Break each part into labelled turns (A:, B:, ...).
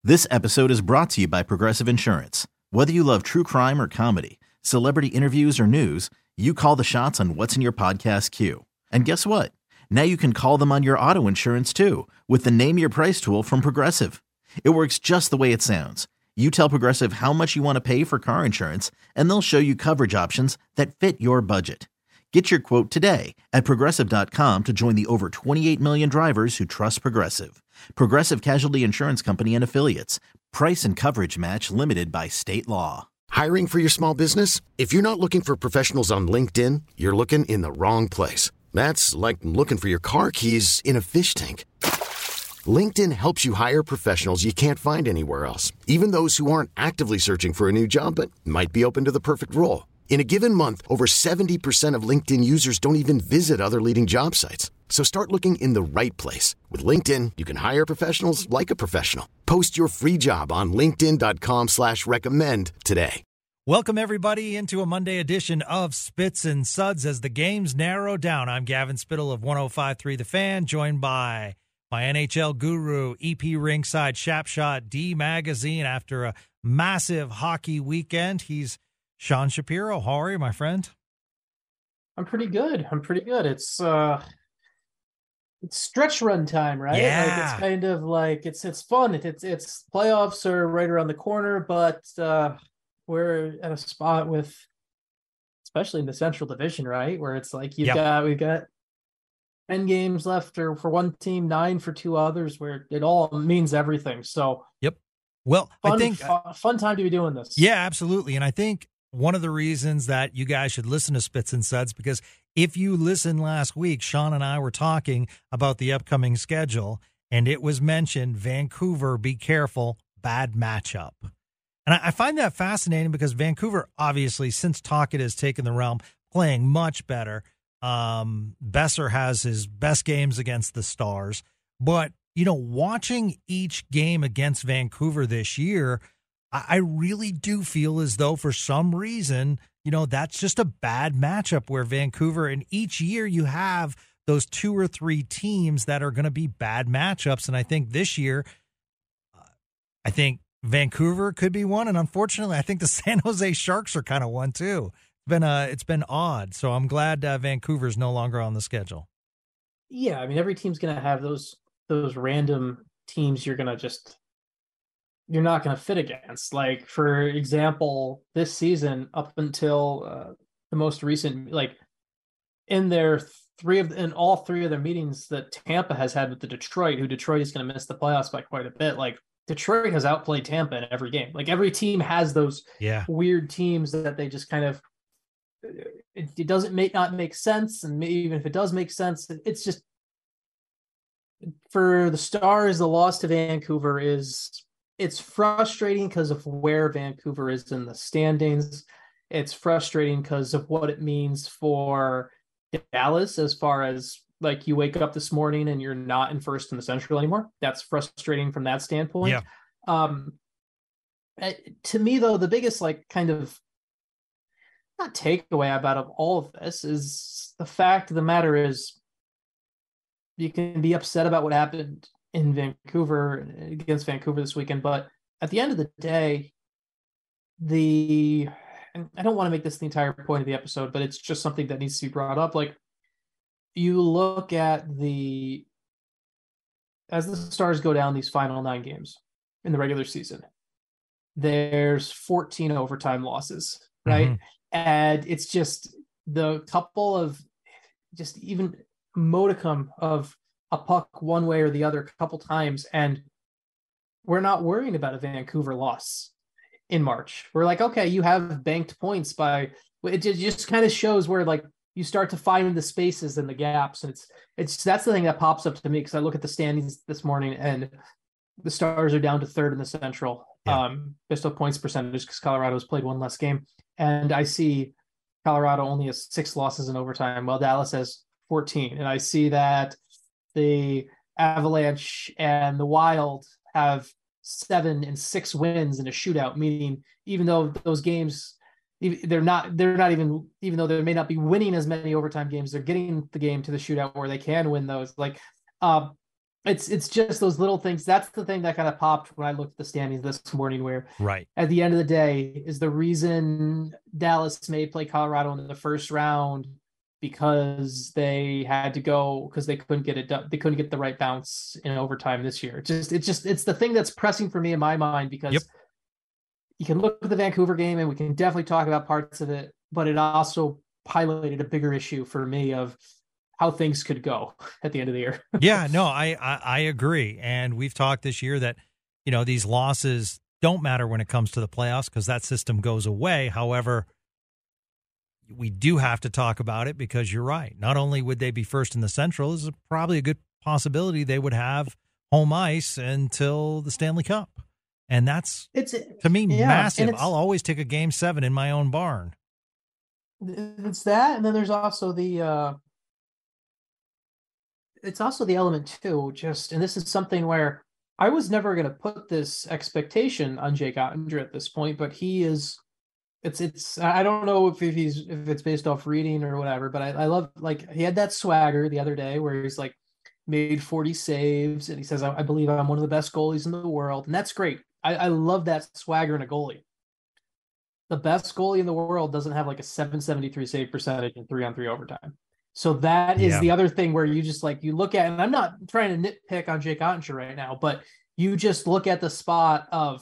A: This episode is brought to you by Progressive Insurance. Whether you love true crime or comedy, celebrity interviews or news, you call the shots on what's in your podcast queue. And guess what? Now you can call them on your auto insurance too with the Name Your Price tool from Progressive. It works just the way it sounds. You tell Progressive how much you want to pay for car insurance, and they'll show you coverage options that fit your budget. Get your quote today at Progressive.com to join the over 28 million drivers who trust Progressive. Progressive Casualty Insurance Company and Affiliates. Price and coverage match limited by state law.
B: Hiring for your small business? If you're not looking for professionals on LinkedIn, you're looking in the wrong place. That's like looking for your car keys in a fish tank. LinkedIn helps you hire professionals you can't find anywhere else, even those who aren't actively searching for a new job but might be open to the perfect role. In a given month, over 70% of LinkedIn users don't even visit other leading job sites. So start looking in the right place. With LinkedIn, you can hire professionals like a professional. Post your free job on linkedin.com/recommend today.
C: Welcome, everybody, into a Monday edition of Spits and Suds as the games narrow down. I'm Gavin Spittle of 105.3 The Fan, joined by my NHL guru, EP Ringside Shapshot, D Magazine. After a massive hockey weekend, he's Sean Shapiro. How are you, my friend?
D: I'm pretty good. It's stretch run time, right?
C: Yeah.
D: Like it's kind of like it's fun. It's playoffs are right around the corner, but we're at a spot with, especially in the Central Division, right, where it's like we've got 10 games left for one team, 9 for 2 others, where it all means everything. So
C: well,
D: I
C: think
D: fun time to be doing this.
C: Yeah, absolutely. And I think one of the reasons that you guys should listen to Spits and Suds, because if you listened last week, Sean and I were talking about the upcoming schedule, and it was mentioned, Vancouver, be careful, bad matchup. And I find that fascinating because Vancouver, obviously, since Tocchet has taken the realm, playing much better. Besser has his best games against the Stars. But, watching each game against Vancouver this year, I really do feel as though for some reason, that's just a bad matchup where Vancouver, and each year you have those 2 or 3 teams that are going to be bad matchups. And I think this year, Vancouver could be one. And unfortunately, I think the San Jose Sharks are kind of one too. It's been odd. So I'm glad Vancouver's no longer on the schedule.
D: Yeah. I mean, every team's going to have those random teams you're not going to fit against. Like, for example, this season, up until the most recent, like in all 3 of their meetings that Tampa has had with the Detroit, who Detroit is going to miss the playoffs by quite a bit. Like, Detroit has outplayed Tampa in every game. Like, every team has those weird teams that they just kind of, it may not make sense. And even if it does make sense, it's just, for the Stars, the loss to Vancouver it's frustrating because of where Vancouver is in the standings. It's frustrating because of what it means for Dallas, as far as, like, you wake up this morning and you're not in first in the Central anymore. That's frustrating from that standpoint. Yeah. To me, though, the biggest, kind of not takeaway out of all of this is the fact of the matter is, you can be upset about what happened in Vancouver against Vancouver this weekend, but at the end of the day, and I don't want to make this the entire point of the episode, but it's just something that needs to be brought up. Like, you look at as the Stars go down these final 9 games in the regular season, there's 14 overtime losses, right? Mm-hmm. And it's just the couple of just even modicum of a puck one way or the other a couple times, and we're not worrying about a Vancouver loss in March. We're like, okay, you have banked points it just kind of shows where, like, you start to find the spaces and the gaps, and it's that's the thing that pops up to me, because I look at the standings this morning and the Stars are down to 3rd in the Central, based on points percentage, because Colorado has played 1 less game, and I see Colorado only has 6 losses in overtime, while Dallas has 14, and I see that the Avalanche and the Wild have 7 and 6 wins in a shootout, meaning even though those games, they're not even though they may not be winning as many overtime games, they're getting the game to the shootout where they can win those. Like, it's just those little things. That's the thing that kind of popped when I looked at the standings this morning, where
C: Right.
D: at the end of the day is the reason Dallas may play Colorado in the first round because they had to go because they couldn't get it done. They couldn't get the right bounce in overtime this year. It's the thing that's pressing for me in my mind because
C: Yep.
D: you can look at the Vancouver game and we can definitely talk about parts of it, but it also highlighted a bigger issue for me of how things could go at the end of the year.
C: Yeah, no, I agree. And we've talked this year that, these losses don't matter when it comes to the playoffs because that system goes away. However, we do have to talk about it because you're right. Not only would they be first in the Central, this is probably a good possibility they would have home ice until the Stanley Cup. And that's, to me, massive. I'll always take a Game 7 in my own barn.
D: It's that, and then there's also the element too, and this is something where I was never going to put this expectation on Jake Ottinger at this point, but he is, I don't know if it's based off reading or whatever, but I love, like, he had that swagger the other day where he's like made 40 saves and he says, I believe I'm one of the best goalies in the world. And that's great. I love that swagger in a goalie. The best goalie in the world doesn't have like a 773 save percentage in 3-on-3 overtime. So that is the other thing where you just you look at, and I'm not trying to nitpick on Jake Ottinger right now, but you just look at the spot of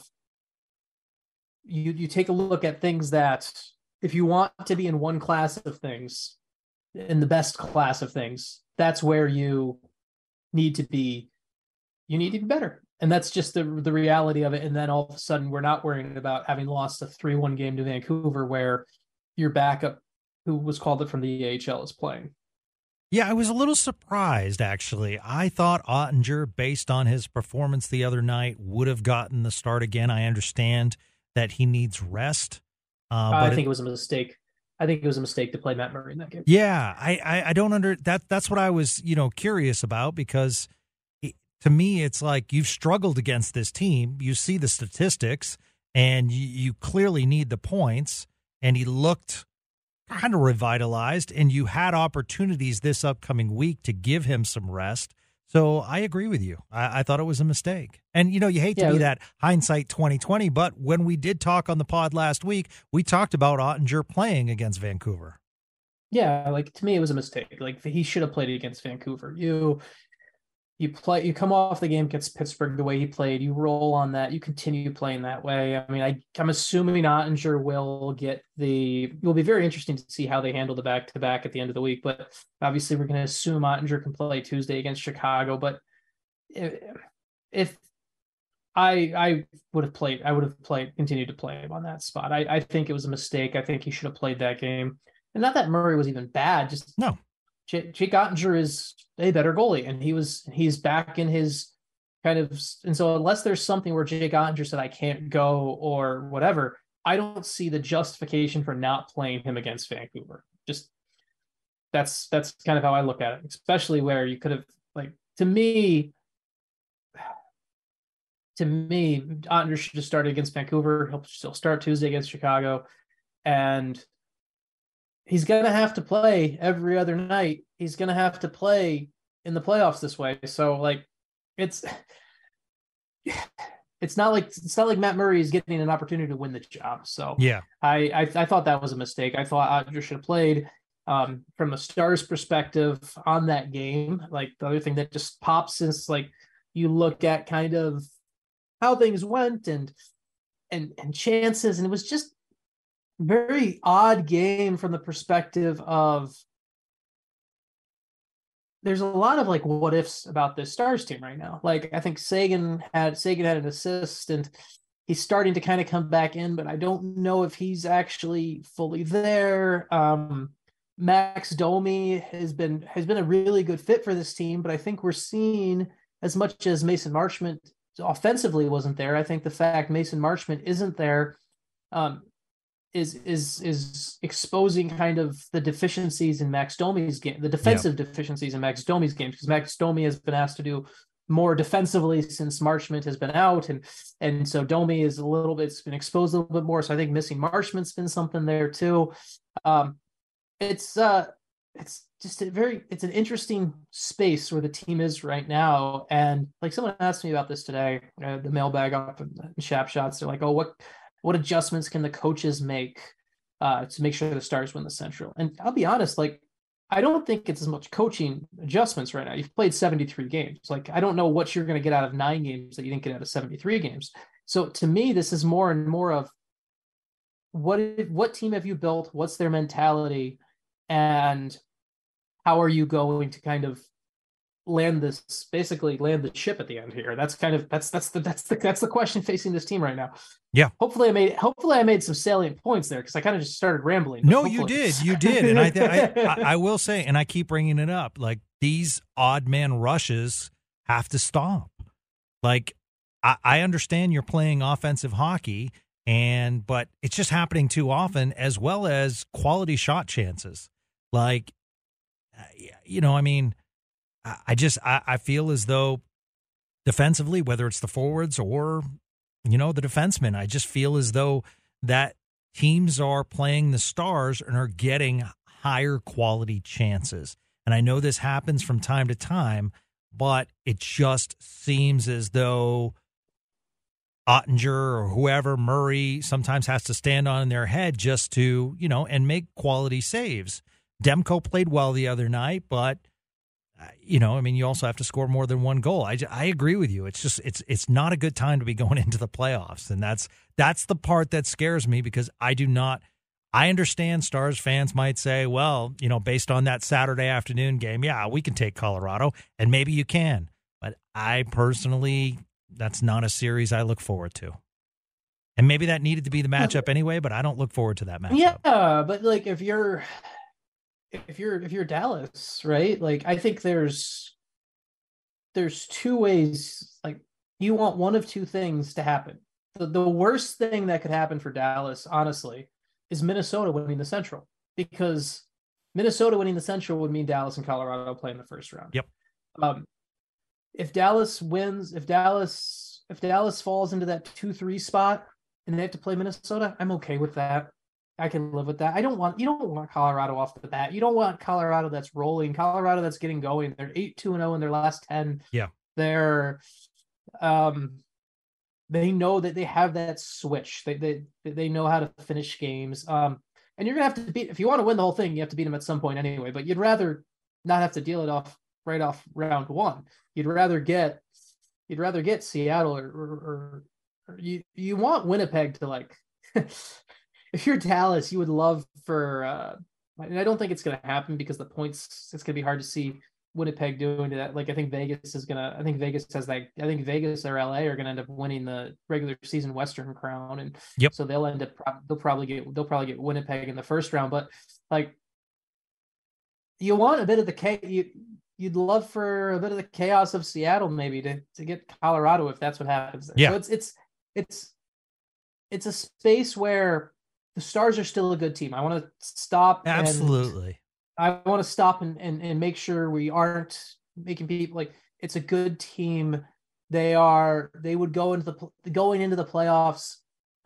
D: you take a look at things that if you want to be in one class of things, in the best class of things, that's where you need to be. You need to be better. And that's just the reality of it. And then all of a sudden we're not worrying about having lost a 3-1 game to Vancouver where your backup, who was called up from the AHL, is playing.
C: Yeah, I was a little surprised, actually. I thought Ottinger, based on his performance the other night, would have gotten the start again. I understand that he needs rest. But
D: I think it was a mistake. I think it was a mistake to play Matt Murray in that game.
C: Yeah, I don't that's what I was, curious about because to me, it's like you've struggled against this team. You see the statistics and you clearly need the points, and he looked kind of revitalized, and you had opportunities this upcoming week to give him some rest. So I agree with you. I thought it was a mistake. And, you hate to be that hindsight 2020, but when we did talk on the pod last week, we talked about Ottinger playing against Vancouver.
D: Yeah, to me, it was a mistake. He should have played against Vancouver. You come off the game against Pittsburgh the way he played, you roll on that, you continue playing that way. I mean, I'm assuming Ottinger will be very interesting to see how they handle the back-to-back at the end of the week, but obviously we're going to assume Ottinger can play Tuesday against Chicago, but if I would have continued to play him on that spot. I think it was a mistake. I think he should have played that game. And not that Murray was even bad, just
C: no.
D: Jake Ottinger is a better goalie, and he's back in his kind of, and so unless there's something where Jake Ottinger said I can't go or whatever, I don't see the justification for not playing him against Vancouver. Just that's kind of how I look at it, especially where you could have to me, Ottinger should have started against Vancouver. He'll still start Tuesday against Chicago, and he's going to have to play every other night. He's going to have to play in the playoffs this way. So it's not like Matt Murray is getting an opportunity to win the job. So
C: yeah,
D: I thought that was a mistake. I thought Ottinger should have played from a Stars perspective on that game. The other thing that just pops is you look at kind of how things went and chances, and it was just very odd game from the perspective of there's a lot of what ifs about this Stars team right now. I think Sagan had an assist and he's starting to kind of come back in, but I don't know if he's actually fully there. Max Domi has been a really good fit for this team, but I think we're seeing, as much as Mason Marchment offensively wasn't there, I think the fact Mason Marchment isn't there is exposing kind of the deficiencies in Max Domi's game, the defensive deficiencies in Max Domi's game, because Max Domi has been asked to do more defensively since Marchment has been out, and so Domi is it's been exposed a little bit more. So I think missing Marchment's been something there too. It's it's just it's an interesting space where the team is right now. And like someone asked me about this today, the mailbag up in Shap Shots. They're like, oh, what adjustments can the coaches make to make sure the Stars win the Central? And I'll be honest, like, I don't think it's as much coaching adjustments right now. You've played 73 games. Like, I don't know what you're going to get out of 9 games that you didn't get out of 73 games. So to me, this is more and more of what team have you built? What's their mentality? And how are you going to kind of land the ship at the end here? That's the question facing this team right now.
C: Yeah.
D: Hopefully I made some salient points there, because I kind of just started rambling.
C: No, you did. And I will say, and I keep bringing it up, like, these odd man rushes have to stop. Like, I understand you're playing offensive hockey, but it's just happening too often, as well as quality shot chances. Like, I mean, I feel as though defensively, whether it's the forwards or, the defensemen, I just feel as though that teams are playing the Stars and are getting higher quality chances. And I know this happens from time to time, but it just seems as though Ottinger or whoever, Murray, sometimes has to stand on their head just to, and make quality saves. Demko played well the other night, but, you also have to score more than one goal. I agree with you. It's just, it's not a good time to be going into the playoffs. And that's the part that scares me, because I understand Stars fans might say, well, based on that Saturday afternoon game, yeah, we can take Colorado, and maybe you can. But I personally, that's not a series I look forward to. And maybe that needed to be the matchup anyway, but I don't look forward to that matchup.
D: Yeah, but like, if you're Dallas, right? Like, I think there's two ways. Like, you want one of two things to happen. The worst thing that could happen for Dallas, honestly, is Minnesota winning the Central, because Minnesota winning the Central would mean Dallas and Colorado play in the first round.
C: Yep.
D: If Dallas wins, if Dallas falls into that 2-3 spot and they have to play Minnesota, I'm okay with that. I can live with that. You don't want Colorado off the bat. You don't want Colorado that's rolling, Colorado that's getting going. They're 8-2-0 in their last 10.
C: Yeah.
D: They're they know that they have that switch. They know how to finish games. And you're gonna have to beat, if you want to win the whole thing, you have to beat them at some point anyway. But you'd rather not have to deal it off right off round one. You'd rather get Seattle or you want Winnipeg to, like, if you're Dallas, you would love for and I don't think it's going to happen, because the points, it's going to be hard to see Winnipeg doing that. Like, I think Vegas or LA are going to end up winning the regular season Western Crown, and
C: yep.
D: So they'll probably get Winnipeg in the first round. But, like, you want a bit of you'd love for a bit of the chaos of Seattle, maybe to get Colorado, if that's what happens there.
C: Yeah.
D: So it's a space where the Stars are still a good team. I want to stop.
C: Absolutely.
D: I want to stop and make sure we aren't making people, like, it's a good team. They would going into the playoffs.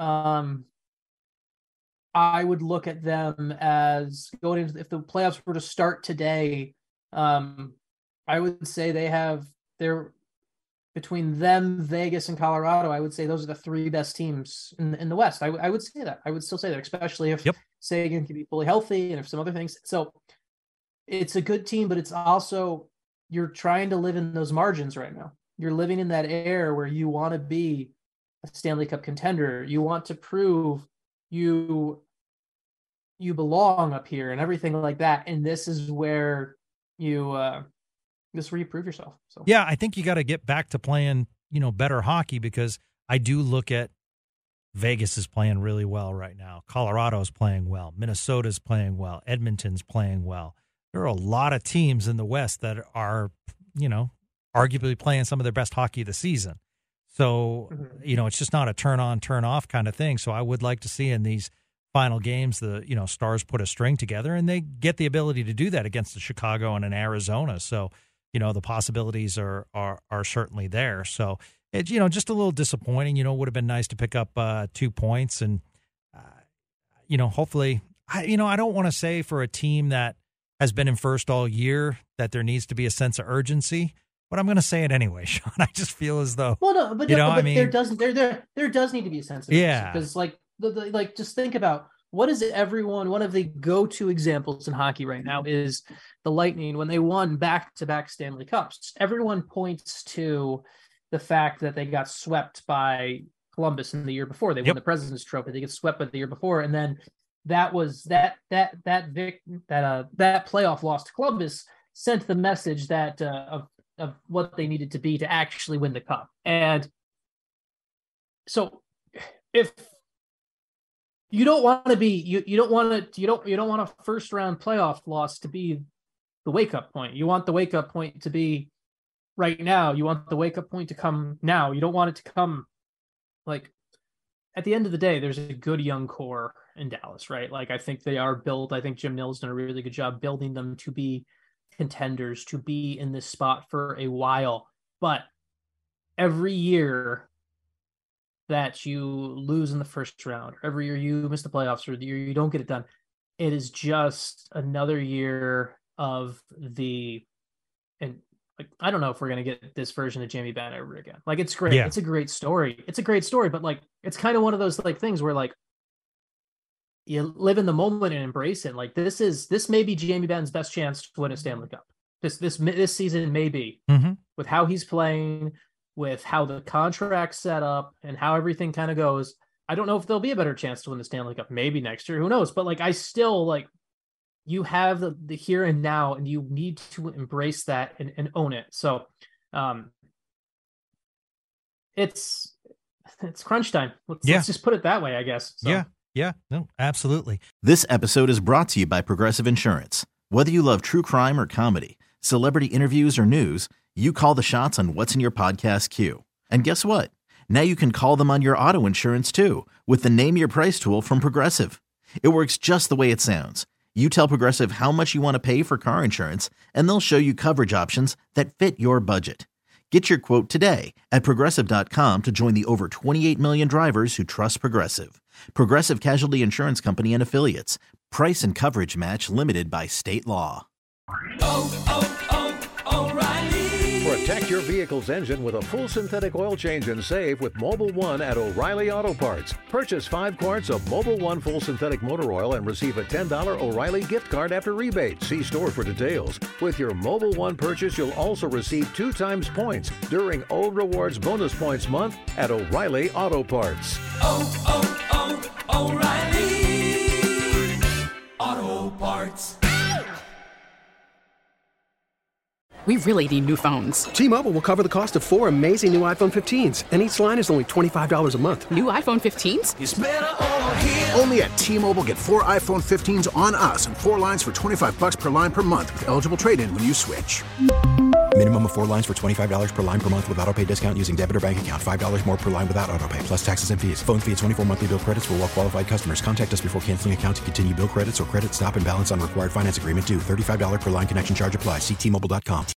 D: I would look at them as going into, if the playoffs were to start today, I would say they're between them, Vegas, and Colorado. I would say those are the 3 best teams in the West. I would say that. I would still say that, especially if Sagan can be fully healthy and if some other things. So it's a good team, but it's also, you're trying to live in those margins right now. You're living in that air where you want to be a Stanley Cup contender. You want to prove you belong up here and everything like that. And this is where you prove yourself. So
C: yeah, I think you got to get back to playing, better hockey, because I do look at Vegas is playing really well right now. Colorado's playing well. Minnesota's playing well. Edmonton's playing well. There are a lot of teams in the West that are, arguably playing some of their best hockey of the season. So, it's just not a turn on, turn off kind of thing. So I would like to see in these final games, the Stars put a string together, and they get the ability to do that against the Chicago and an Arizona. So, the possibilities are certainly there. So it's, just a little disappointing. Would have been nice to pick up 2 points, and hopefully, I don't want to say for a team that has been in first all year, that there needs to be a sense of urgency. But I'm going to say it anyway, Sean. I just feel as though,
D: there does need to be a sense of urgency, because like just think about what is one of the go-to examples in hockey right now is the Lightning when they won back-to-back Stanley Cups. Everyone points to the fact that they got swept by Columbus in the year before. They won the President's Trophy. They get swept by the year before, and then that was that playoff loss to Columbus sent the message that of what they needed to be to actually win the cup. And so if you don't want to be you don't want a first round playoff loss to be the wake up point. You want the wake up point to be right now. You want the wake up point to come now. You don't want it to come like at the end of the day. There's a good young core in Dallas, right? Like I think they are built. I think Jim Nill's done a really good job building them to be contenders, to be in this spot for a while. But every year that you lose in the first round, every year you miss the playoffs, or the year you don't get it done, it is just another year of and like I don't know if we're gonna get this version of Jamie Benn ever again. Like it's great, it's a great story, but like it's kind of one of those like things where like you live in the moment and embrace it. Like this may be Jamie Benn's best chance to win a Stanley Cup. This season may be with how he's playing, with how the contract's set up, and how everything kind of goes. I don't know if there'll be a better chance to win the Stanley Cup. Maybe next year, who knows? But like I still like you have the here and now, and you need to embrace that and own it. So it's crunch time. Let's just put it that way, I guess. So.
C: Yeah, no, absolutely.
A: This episode is brought to you by Progressive Insurance. Whether you love true crime or comedy, celebrity interviews or news, you call the shots on what's in your podcast queue. And guess what? Now you can call them on your auto insurance too, with the Name Your Price tool from Progressive. It works just the way it sounds. You tell Progressive how much you want to pay for car insurance, and they'll show you coverage options that fit your budget. Get your quote today at Progressive.com to join the over 28 million drivers who trust Progressive. Progressive Casualty Insurance Company and Affiliates. Price and coverage match limited by state law.
E: O'Reilly. Protect your vehicle's engine with a full synthetic oil change and save with Mobil 1 at O'Reilly Auto Parts. Purchase 5 quarts of Mobil 1 full synthetic motor oil and receive a $10 O'Reilly gift card after rebate. See store for details. With your Mobil 1 purchase, you'll also receive 2 times points during O Rewards Bonus Points Month at O'Reilly Auto Parts.
F: O'Reilly Auto Parts.
G: We really need new phones.
H: T-Mobile will cover the cost of 4 amazing new iPhone 15s, and each line is only $25 a month.
G: New iPhone 15s?
F: It's better over here.
I: Only at T-Mobile, get 4 iPhone 15s on us and 4 lines for $25 per line per month with eligible trade-in when you switch.
J: Minimum of 4 lines for $25 per line per month with autopay discount using debit or bank account. $5 more per line without autopay, plus taxes and fees. Phone fee at 24 monthly bill credits for well-qualified customers. Contact us before canceling account to continue bill credits or credit stop and balance on required finance agreement due. $35 per line connection charge applies. See T-Mobile.com.